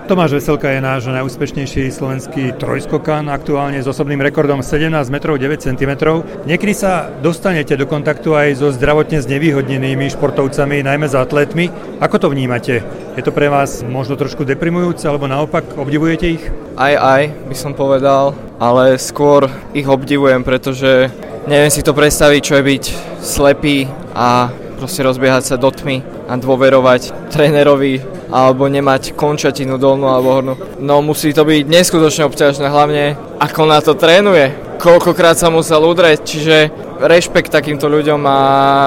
Tomáš Veselka je náš najúspešnejší slovenský trojskokan, aktuálne s osobným rekordom 17 metrov 9 cm. Niekedy sa dostanete do kontaktu aj so zdravotne znevýhodnenými športovcami, najmä s atlétmi. Ako to vnímate? Je to pre vás možno trošku deprimujúce, alebo naopak obdivujete ich? Aj, by som povedal, ale skôr ich obdivujem, pretože neviem si to predstaviť, čo je byť slepý a proste rozbiehať sa do tmy a dôverovať trénerovi alebo nemať končatinu dolnú alebo hornú. No musí to byť neskutočne obťažné, hlavne ako na to trénuje. Koľkokrát sa musel udrieť, čiže rešpekt takýmto ľuďom a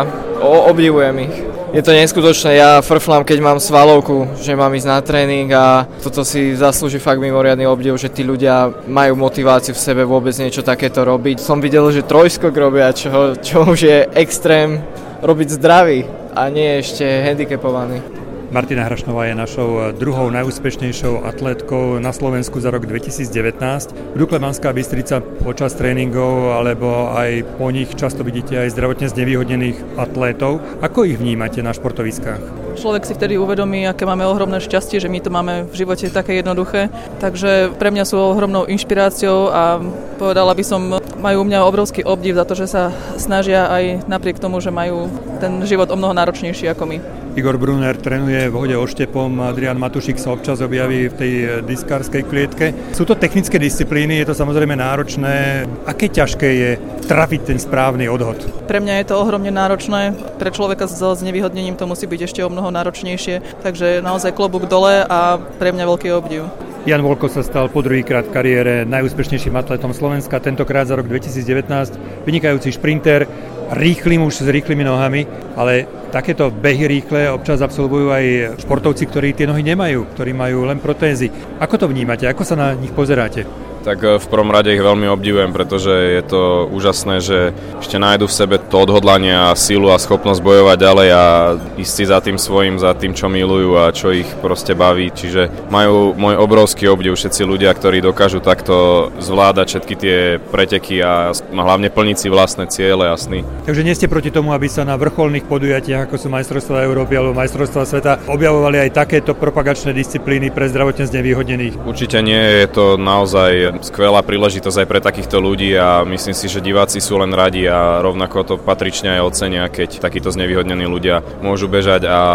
obdivujem ich. Je to neskutočné, ja frflám, keď mám svalovku, že mám ísť na tréning a toto si zaslúži fakt mimoriadny obdiv, že tí ľudia majú motiváciu v sebe vôbec niečo takéto robiť. Som videl, že trojskok robia, čo už je extrém robiť zdravý a nie ešte handicapovaný. Martina Hrašnová je našou druhou najúspešnejšou atlétkou na Slovensku za rok 2019. V Dukle Banská Bystrica počas tréningov alebo aj po nich často vidíte aj zdravotne znevýhodnených atlétov. Ako ich vnímate na športoviskách? Človek si vtedy uvedomí, aké máme ohromné šťastie, že my to máme v živote také jednoduché. Takže pre mňa sú ohromnou inšpiráciou a povedala by som, majú u mňa obrovský obdiv za to, že sa snažia aj napriek tomu, že majú ten život o mnoho náročnejší ako my. Igor Brunner trénuje v hode oštepom, Adrian Matušik sa občas objaví v tej diskárskej klietke. Sú to technické disciplíny, je to samozrejme náročné. Aké ťažké je trafiť ten správny odhod? Pre mňa je to ohromne náročné, pre človeka s znevýhodnením to musí byť ešte o mnoho náročnejšie, takže naozaj klobúk dole a pre mňa veľký obdiv. Jan Volko sa stal po druhýkrát v kariére najúspešnejším atletom Slovenska, tentokrát za rok 2019, vynikajúci šprinter, rýchly muž s rýchlymi nohami, ale takéto behy rýchle občas absolvujú aj športovci, ktorí tie nohy nemajú, ktorí majú len protézy. Ako to vnímate? Ako sa na nich pozeráte? Tak v prvom rade ich veľmi obdivujem, pretože je to úžasné, že ešte nájdu v sebe to odhodlanie a sílu a schopnosť bojovať ďalej a ísť si za tým svojím, za tým, čo milujú a čo ich proste baví. Čiže majú môj obrovský obdiv všetci ľudia, ktorí dokážu takto zvládať všetky tie preteky a hlavne plniť si vlastné ciele, jasný. Takže nie ste proti tomu, aby sa na vrcholných podujatiach, ako sú majstrovstvá Európy alebo majstrovstvá sveta, objavovali aj takéto propagačné disciplíny pre zdravotne znevýhodnených? Určite nie, je to naozaj skvelá príležitosť aj pre takýchto ľudí a myslím si, že diváci sú len radi a rovnako to patrične aj ocenia, keď takíto znevýhodnení ľudia môžu bežať a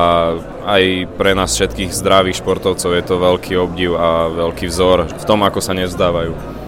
aj pre nás všetkých zdravých športovcov je to veľký obdiv a veľký vzor v tom, ako sa nevzdávajú.